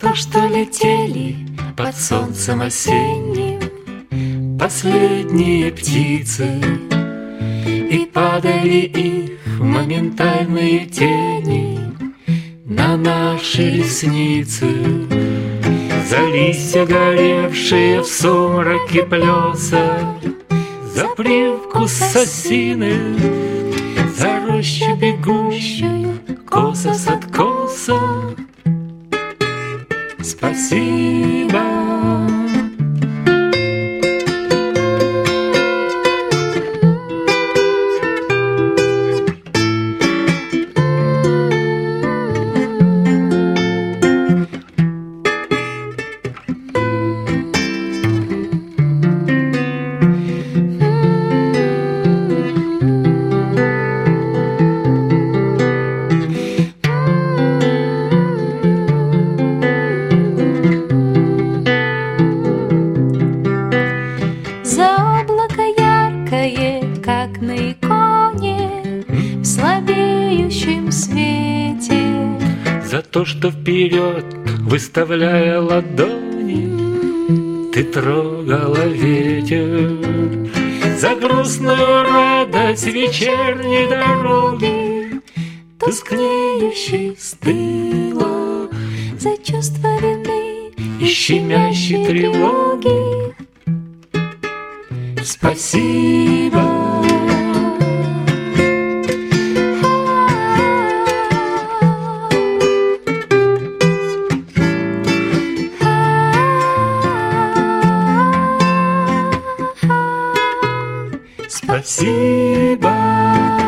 то, что летели под солнцем осенним последние птицы, и падали их моментальные тени на наши ресницы. За листья, горевшие в сумраке плеса, за привкус осины, за рощу бегущую коса с откоса. Спасибо. Как на иконе в слабеющем свете. За то, что вперед, выставляя ладони, ты трогала ветер. За грустную радость вечерней дороги, тускнеющей стыла. За чувство вины и щемящей тревоги. Спасибо. Спасибо.